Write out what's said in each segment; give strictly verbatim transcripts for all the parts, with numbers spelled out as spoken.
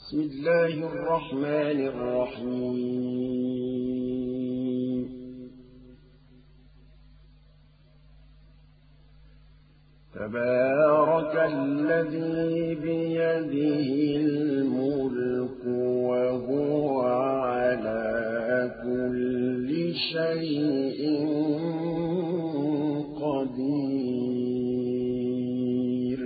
بسم الله الرحمن الرحيم تبارك الذي بيده الملك وهو على كل شيء قدير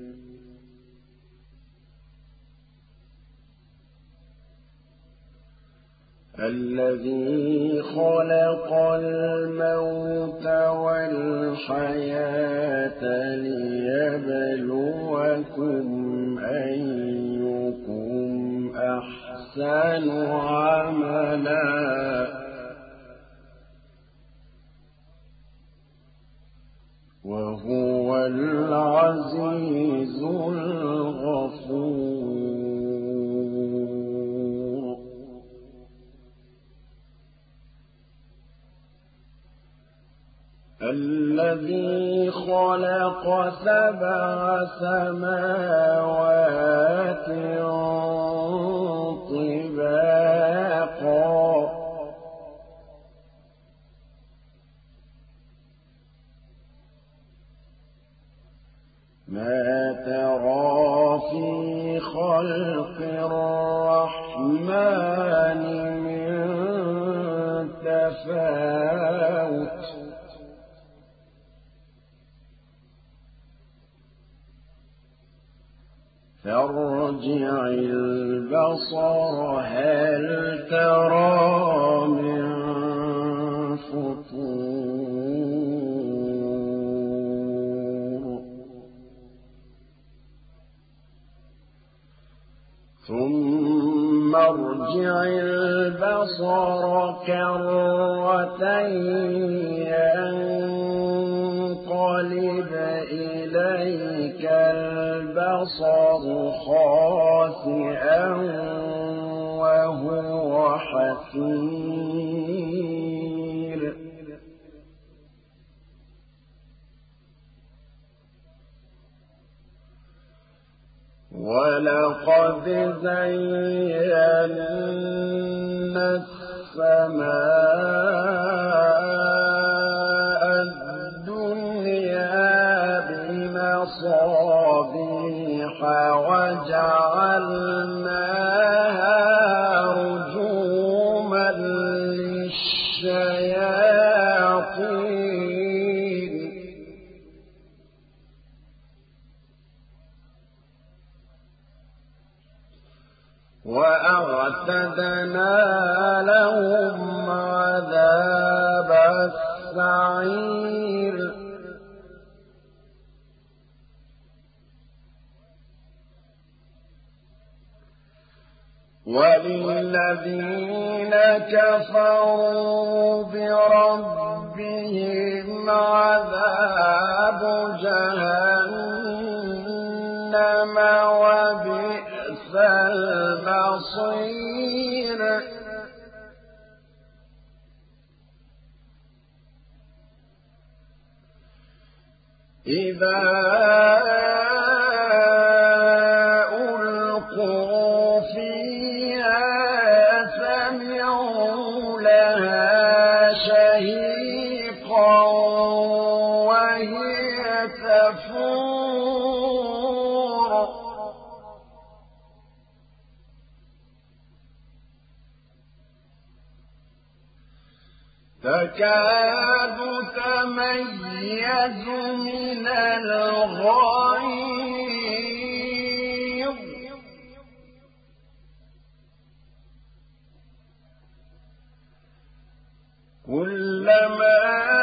الذي خلق الموت والحياة ليبلوكم أيكم أحسن عملا وهو العزيز الغفور الذي خلق سبع سماوات طباقا ما ترى في خلق الرحمن من تفاوت فارجع البصر هل ترى من فطور ثم ارجع البصر كرتين ينقلب إليك البصر خاسئا وهو حسير ولقد زينا السماء الدنيا بمصابيح وجعلناها رجوما للشياطين وأعتدنا لهم عذاب السعير وللذين كفروا بربهم عذاب جهنم وبئس المصير إذا ألقوا فيها سمعوا لها شهيقا وهي تفور تكاد تميز من الغيظ كلما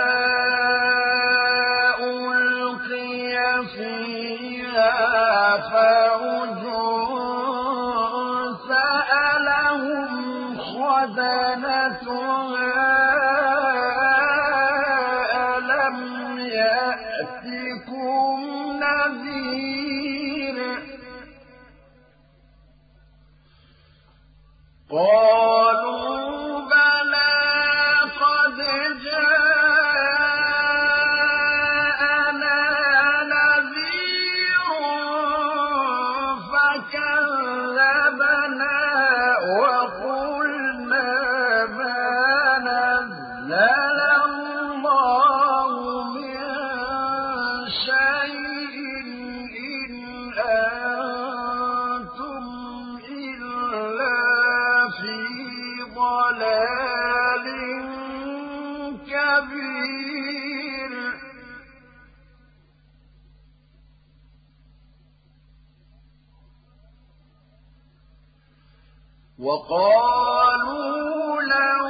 ألقي فيها فوج سألهم خزنتها يأتكم نذير قالوا بلى قد جاءنا نذير فكذبنا وقالوا لو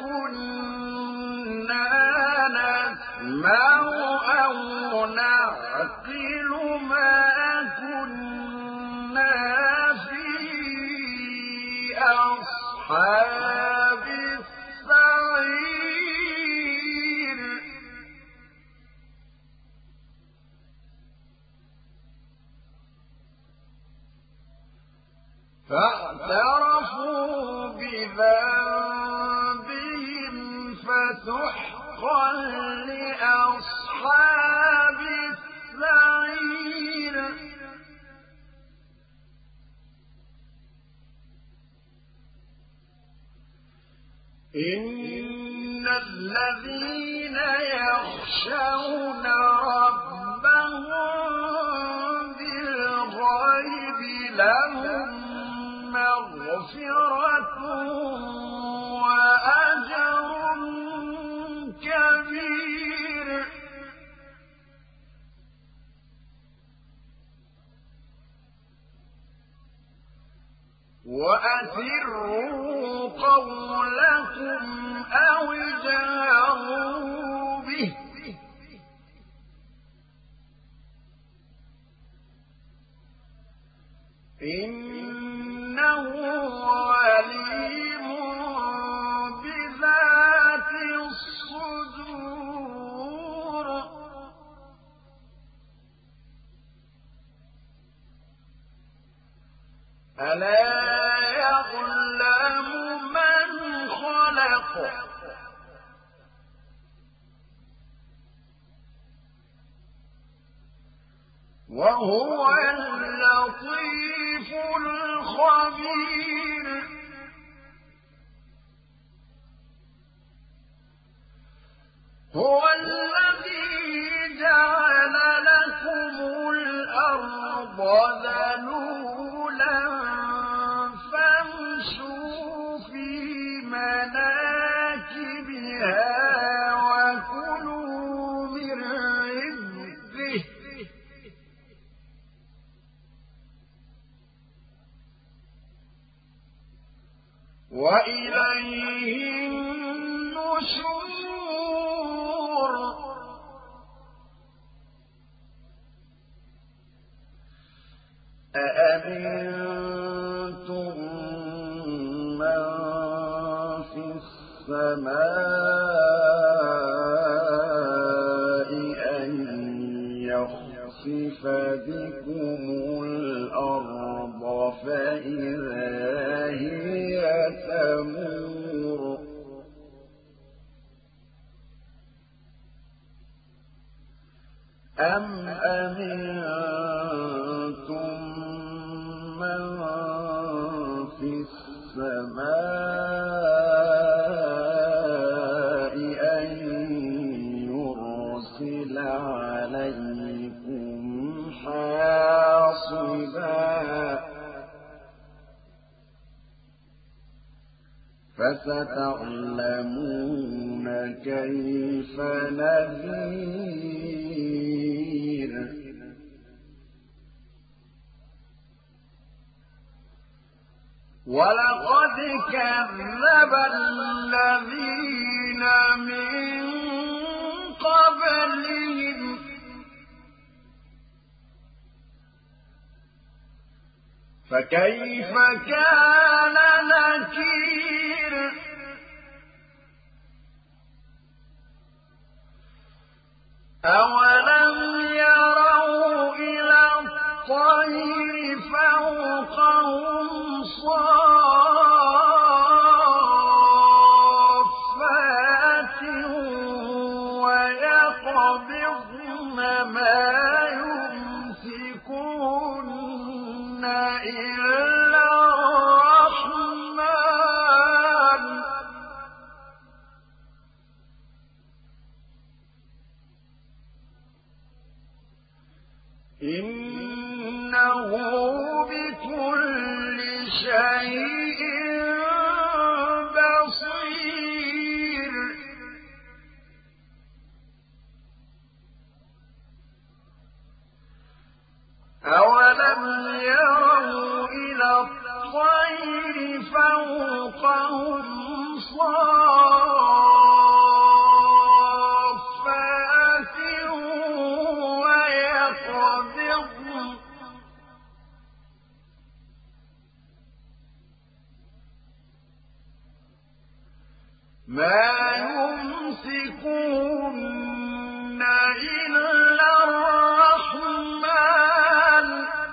كنا نسمع أو نعقل ما كنا في أصحاب السعير فاعترفوا بذنبهم فسحقا لأصحاب السعير إن الذين يخشون ربهم بالغيب لهم مغفرة وأجر كبير وأسروا قولكم أو اجهروا به إنه عليم بذات الصدور ألا يعلم من خلق وهو اللطيف الخبير هو الذي جعل لكم الأرض ذلولا فامشوا في مناكبها وكلوا من رزقه وإليه النشور أأمنتم من في السماء أن يخسف بكم الأرض فإذا هي تمور أم أمنتم من في السماء أن يرسل عليكم حاصبا فستعلمون كيف نذير ولقد كذب الذين من قبلهم فكيف كان نكير أولم يروا إلى الطير فوقهم صافات ويقبضن ما يمسكون إلا الرحمن إنه بكل شيء بصير أولم يروا إلى الطير فوقهم ما يمسكون إلا الرحمن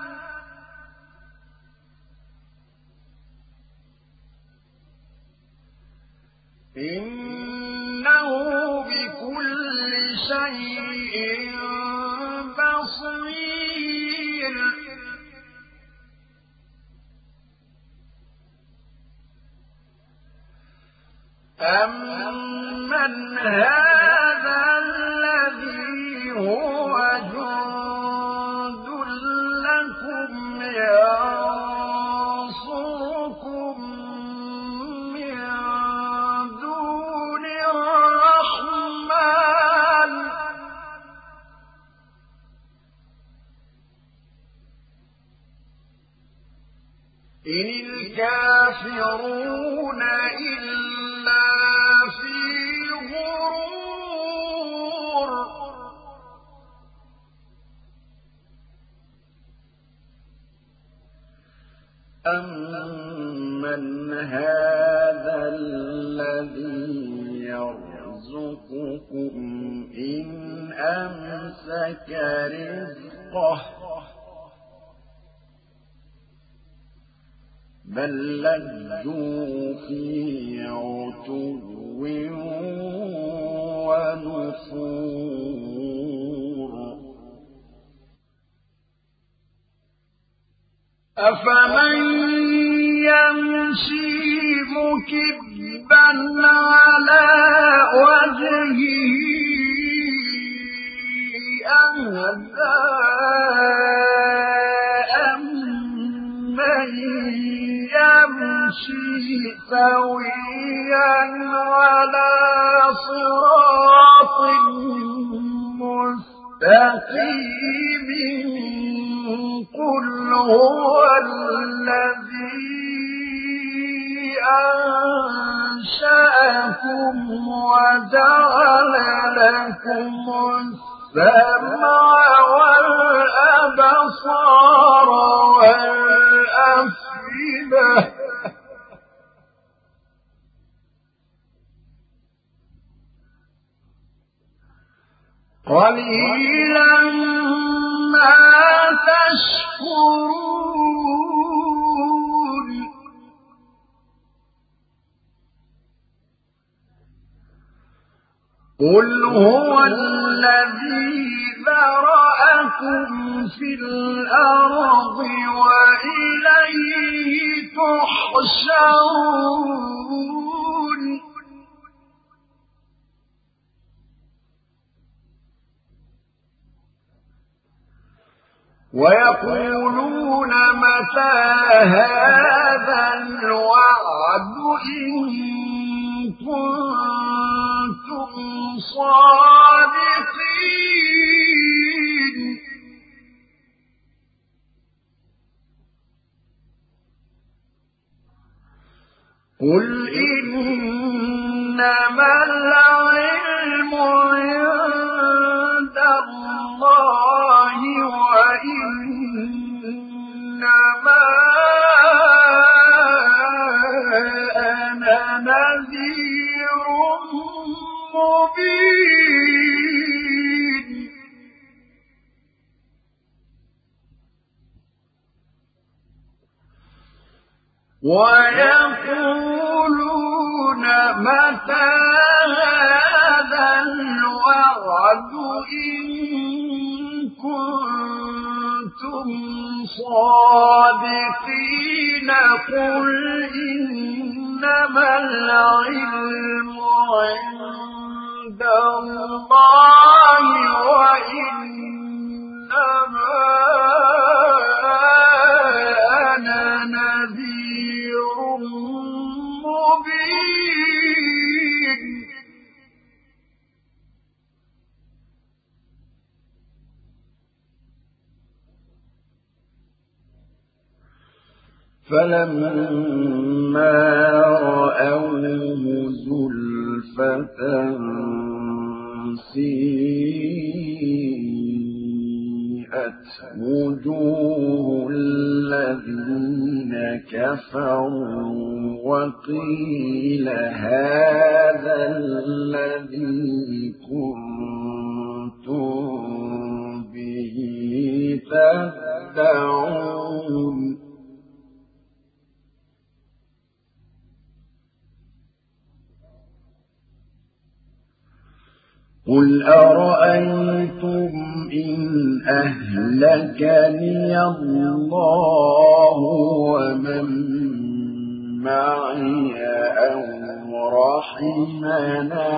إنه بكل شيء بصير أمن هذا الذي هو جند لكم ينصركم من دون الرحمن إن الكافرون إلا في غرور أمن هذا الذي يرزقكم إن أمسك رزقه بل لجوا في عتو ونفور أفمن يمشي مكبا على وجهه أهدى أمن يمشي سويا على صراط مستقيم قل هو الذي أنشأكم وجعل لكم السمع والأبصار والأفئدة قليلا ما تشكرون قل هو الذي ذرأكم في الأرض وإليه تحشرون ويقولون متى هذا الوعد إن كنتم صادقين قل إنما العلم عند الله وإنما أنا نذير مبين ويقولون متى هذا الوعد إن كنتم صادقين قل إنما العلم عند الله وإنما أنا نذير مبين فلما رأوه زلفة سيئت وجوه الذين كفروا وقيل هذا الذي كنتم به تدعون قل أرأيتم إن أهلكني الله ومن معي أو رحمنا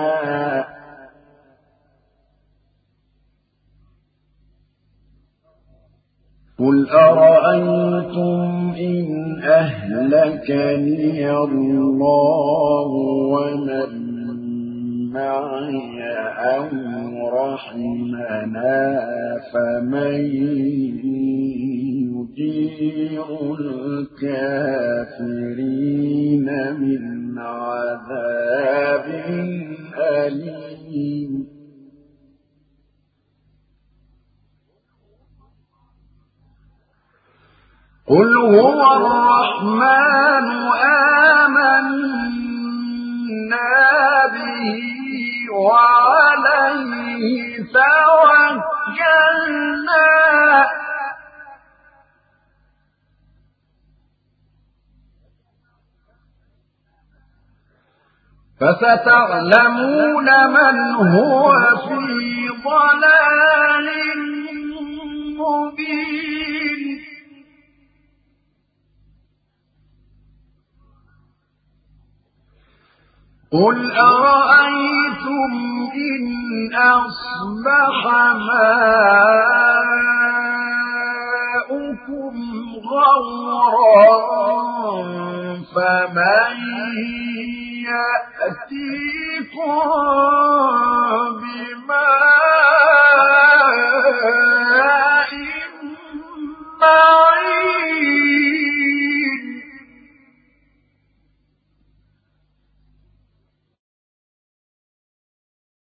قل أرأيتم إن أهلكني الله ومن معي أو رحمنا فمن يجير الكافرين من عذاب أليم قل هو الرحمن آمنا به وعليه توكلنا فستعلمون من هو في ضلال مبين قل أرأيتم إن أصبح ماؤكم غورا فمن يأتيكم بماء